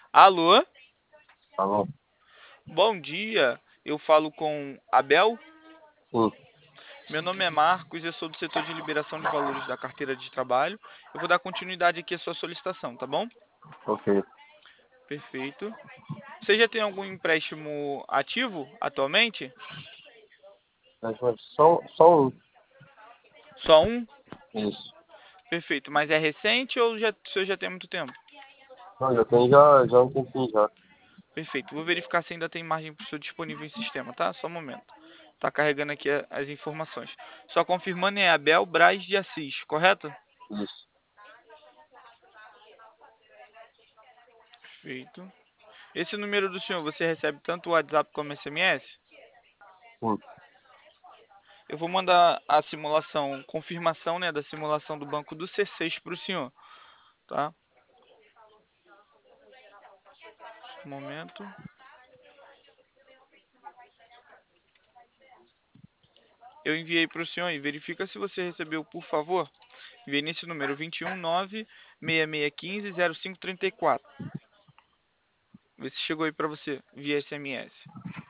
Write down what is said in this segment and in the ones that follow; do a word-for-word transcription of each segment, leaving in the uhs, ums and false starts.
Alô, Tá bom? bom dia. Eu falo com Abel. Sim, Meu nome é Marcos, eu sou do setor de liberação de valores da carteira de trabalho. Eu vou dar continuidade aqui à sua solicitação, tá bom? ok. Perfeito. Você já tem algum empréstimo ativo atualmente? Mas, mas só, só um. Só um? Isso. Perfeito. Mas é recente ou já, o senhor já tem muito tempo? Não, já tem já, já um tempinho já. Perfeito. Vou verificar se ainda tem margem para o senhor disponível em sistema, tá? Só um momento. Tá carregando aqui a- as informações. Só confirmando é Abel Braz de Assis, correto? Isso. Perfeito. Esse número do senhor, você recebe tanto o WhatsApp como S M S? Sim. Eu vou mandar a simulação, confirmação, né, da simulação do banco do C seis para o senhor, tá? Um momento. Eu enviei para o senhor e verifica se você recebeu, por favor. Enviei nesse número vinte e um nove seis seis um cinco zero cinco três quatro. Vê se chegou aí para você via S M S.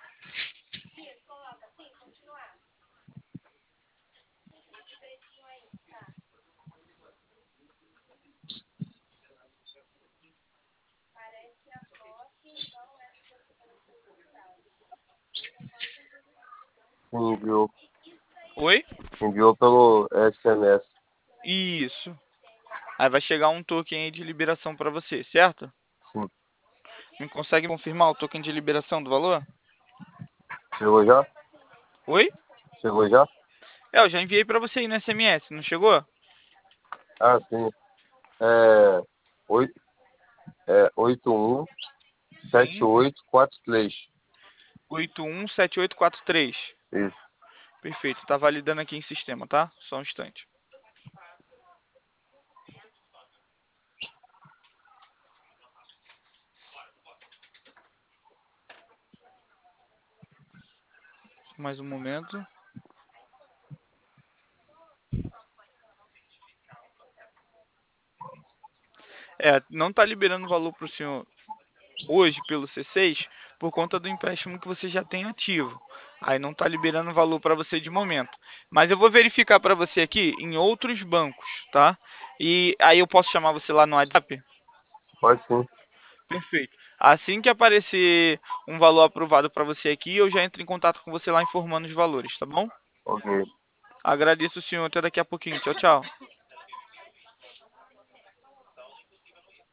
Sim, enviou. Oi? Enviou pelo S M S. Isso. Aí vai chegar um token aí de liberação para você, certo? Sim. Me consegue confirmar o token de liberação do valor? Chegou já? Oi? Chegou já? É, eu já enviei para você aí no S M S, não chegou? Ah, sim. É. Oito, é oito um sete Sim. oito quatro três. oito um sete oito quatro três. Isso. Perfeito, tá validando aqui em sistema, tá? Só um instante. Mais um momento. É, não tá liberando valor para o senhor hoje pelo C seis por conta do empréstimo que você já tem ativo. Aí não tá liberando valor para você de momento. Mas eu vou verificar para você aqui em outros bancos, tá? E aí eu posso chamar você lá no WhatsApp? Pode sim. Perfeito. Assim que aparecer um valor aprovado para você aqui, eu já entro em contato com você lá informando os valores, tá bom? Ok. Agradeço o senhor. Até daqui a pouquinho. Tchau, tchau.